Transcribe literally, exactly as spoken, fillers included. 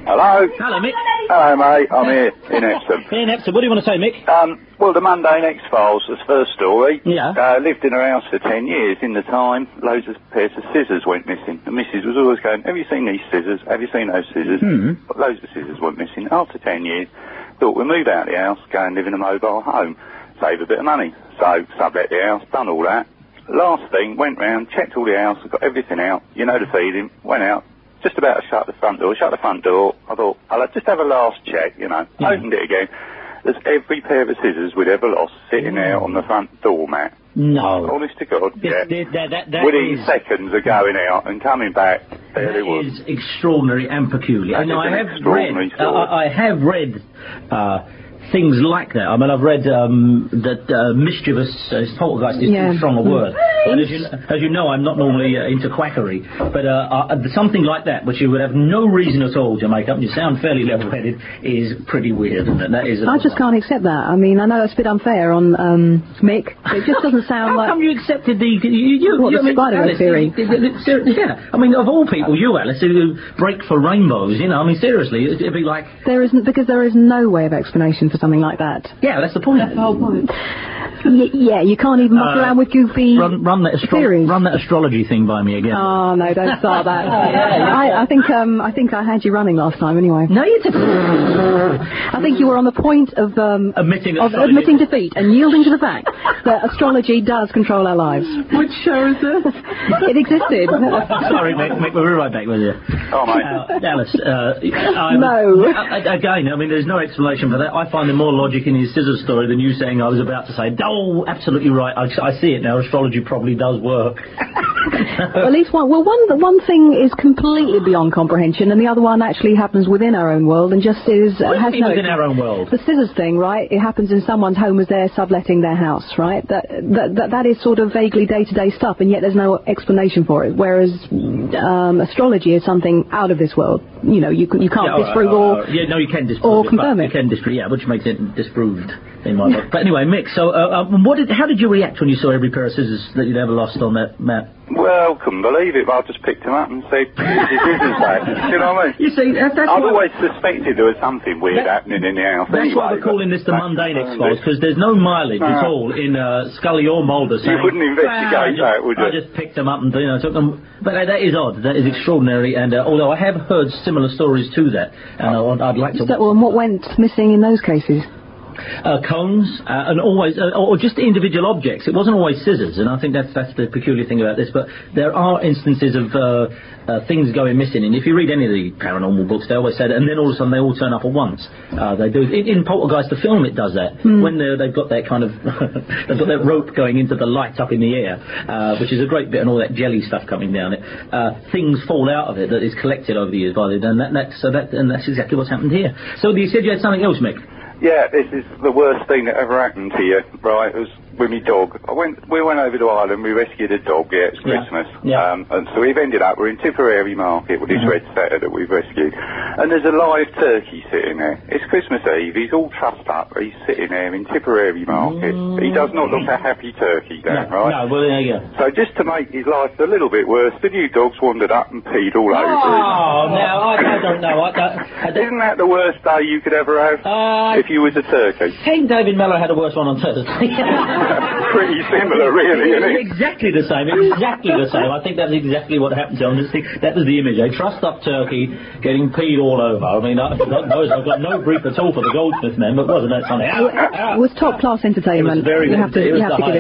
Hello? Hello, Mick. Hello, mate. I'm here in Epsom. In Epsom. What do you want to say, Mick? Um, well, the mundane X-Files was the first story. Yeah. Uh, lived in a house for ten years. In the time, loads of pairs of scissors went missing. The missus was always going, have you seen these scissors? Have you seen those scissors? Hmm. But loads of scissors went missing. After ten years, thought we'd move out of the house, go and live in a mobile home, save a bit of money. So, sublet the house, done all that. Last thing, went round, checked all the house, got everything out. You know the feeling. Went out. Just about to shut the front door. Shut the front door. I thought, I'll just have a last check, you know. Yeah. Opened it again. There's every pair of scissors we'd ever lost sitting there on the front doormat. No. Honest to God, This- yeah. this- that- that- that Within is- seconds of going out and coming back, there That it was. is extraordinary and peculiar. That And is I an have extraordinary read, story. uh, I I have read uh, things like that. I mean, I've read um, that uh, mischievous, uh, poltergeist is Yeah. too strong a word. And as you, as you know, I'm not normally uh, into quackery, but uh, uh, something like that, which you would have no reason at all to make up, and you sound fairly level-headed, is pretty weird, isn't it? That is. I just can't accept that. I mean, I know that's a bit unfair on um, Mick, but it just doesn't sound How like... come you accepted the... You, you, What, you, the I mean, spider web Alice, theory? you- you- you- ser- yeah. I mean, of all people, you, Alice, who break for rainbows, you know, I mean, seriously, it'd it'd be like... There isn't, because there is no way of explanation for something like that. Yeah, that's the point. That's the whole point. Y- yeah, you can't even muck Uh, around with goofy Run, run, that astro- theories. run that astrology thing by me again. Oh, no, don't start that. I, I think um, I think I had you running last time anyway. No, you didn't. I think you were on the point of, um, Admitting of astrology. admitting defeat and yielding to the fact that astrology does control our lives. Which show is this? It existed. Sorry, Mick, Mick, we'll be right back with you. Oh, mate. Uh, Alice, uh, I, No. I, I- again, I mean, there's no explanation for that. I find there more logic in his scissors story than you saying I was about to say, oh, absolutely right, I, I see it now, astrology probably does work. Well, at least one. Well, one the one thing is completely beyond comprehension, and the other one actually happens within our own world and just is What do you has mean no. within our own world? The scissors thing, right? It happens in someone's home as they're subletting their house, right? That that that, that is sort of vaguely day-to-day stuff, and yet there's no explanation for it. Whereas um, astrology is something out of this world. You know, you can, you can't Yeah, all right, disprove all or right, all right. Yeah, no, you can disprove or it, confirm but it. You can disprove, yeah, which makes it disproved in my book. But anyway, Mick, so uh, uh, what did, how did you react when you saw every pair of scissors that you'd ever lost on that map? Well, couldn't believe it, but I just picked him up and said, here's your scissors back. Do you know what I mean? You see, that, that's I've what, always suspected there was something weird That- happening in the house. that's anyway, why we're but calling this the that's mundane confirmed X-Files, it. because there's no mileage at No. all in uh, Scully or Mulder saying... wouldn't investigate "Well, I just, that, would you?" I just picked them up and, you know, took them... But uh, that is odd. That is extraordinary, and uh, although I have heard similar stories to that, and I, I'd like to... So, well, and what went missing in those cases? Uh, cones, uh, and always, uh, or just individual objects. It wasn't always scissors, and I think that's that's the peculiar thing about this. But there are instances of uh, uh, things going missing, and if you read any of the paranormal books, they always say that, and then all of a sudden they all turn up at once. Uh, they do in, in Poltergeist, the film, it does that Mm. when they're- they've got that kind of they've got that rope going into the light up in the air, uh, which is a great bit, and all that jelly stuff coming down it. Uh, things fall out of it that is collected over the years by the and that, that so that and that's exactly what's happened here. So you said you had something else, Mick. Yeah, this is the worst thing that ever happened to you, right? It was with me dog. I went, we went over to Ireland, we rescued a dog, yeah, it's Yeah. Christmas. Yeah. Um, and so we've ended up, we're in Tipperary Market with this Mhm. red setter that we've rescued. And there's a live turkey sitting there. It's Christmas Eve, he's all trussed up, he's sitting there in Tipperary Market. Mm. He does not look a happy turkey, Dan, no, right? no, well there you go. So just to make his life a little bit worse, the new dogs wandered up and peed all over him. Oh, now I, I don't know. I don't, I don't, Isn't that the worst day you could ever have? uh, if you was a turkey? I think David Mello had a worse one on Thursday. Pretty similar, really, isn't it? Exactly the same. Exactly the same. I think that's exactly what happened to him. Just think, that was the image. A trussed-up turkey getting peed all over. I mean, I, God knows, I've got no brief at all for the Goldsmith men, but wasn't that something? Ow, ow. It was top class entertainment. It was very you have to, it was you have the to give it